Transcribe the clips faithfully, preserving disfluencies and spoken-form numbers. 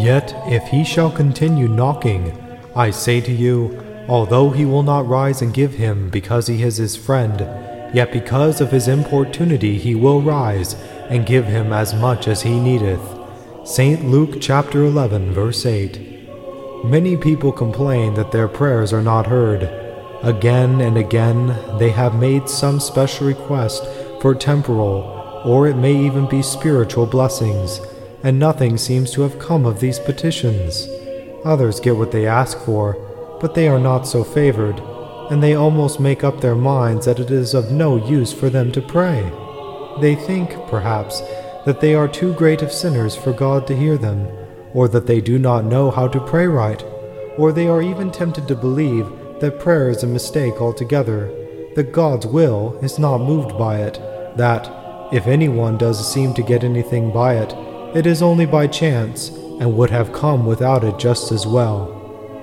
Yet if he shall continue knocking, I say to you, although he will not rise and give him because he is his friend, yet because of his importunity he will rise and give him as much as he needeth. Saint Luke chapter eleven, verse eight. Many people complain that their prayers are not heard. Again and again they have made some special request for temporal, or it may even be spiritual blessings, and nothing seems to have come of these petitions. Others get what they ask for, but they are not so favored, and they almost make up their minds that it is of no use for them to pray. They think, perhaps, that they are too great of sinners for God to hear them, or that they do not know how to pray right, or they are even tempted to believe that prayer is a mistake altogether, that God's will is not moved by it, that, if anyone does seem to get anything by it, it is only by chance, and would have come without it just as well.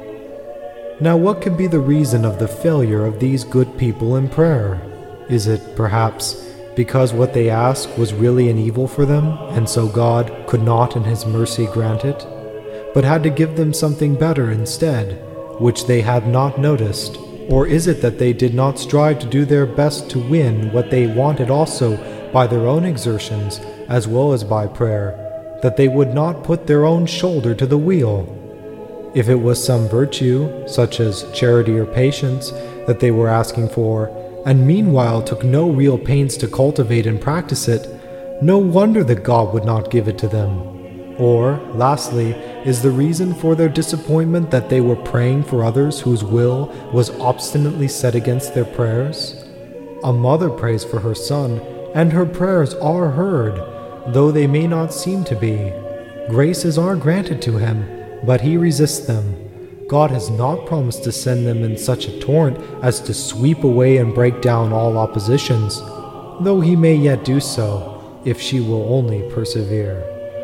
Now what could be the reason of the failure of these good people in prayer? Is it, perhaps, because what they asked was really an evil for them, and so God could not in his mercy grant it, but had to give them something better instead, which they had not noticed? Or is it that they did not strive to do their best to win what they wanted also by their own exertions as well as by prayer, that they would not put their own shoulder to the wheel? If it was some virtue, such as charity or patience, that they were asking for, and meanwhile took no real pains to cultivate and practice it, no wonder that God would not give it to them. Or, lastly, is the reason for their disappointment that they were praying for others whose will was obstinately set against their prayers? A mother prays for her son, and her prayers are heard, though they may not seem to be. Graces are granted to him, but he resists them. God has not promised to send them in such a torrent as to sweep away and break down all oppositions, though he may yet do so, if she will only persevere.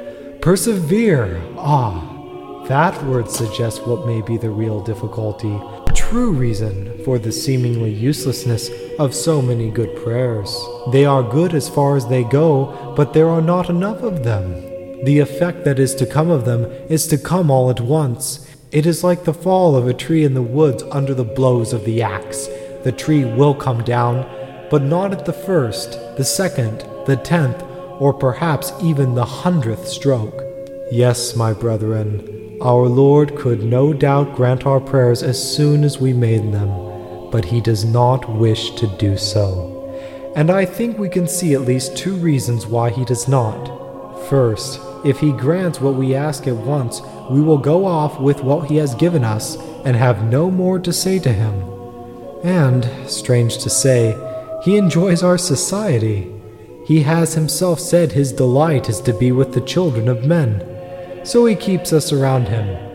Persevere! Ah, that word suggests what may be the real difficulty, true reason for the seemingly uselessness of so many good prayers. They are good as far as they go, but there are not enough of them. The effect that is to come of them is to come all at once. It is like the fall of a tree in the woods under the blows of the axe. The tree will come down, but not at the first, the second, the tenth, or perhaps even the hundredth stroke. Yes, my brethren, our Lord could no doubt grant our prayers as soon as we made them, but he does not wish to do so. And I think we can see at least two reasons why he does not. First, if he grants what we ask at once, we will go off with what he has given us and have no more to say to him. And, strange to say, he enjoys our society. He has himself said his delight is to be with the children of men. So he keeps us around him,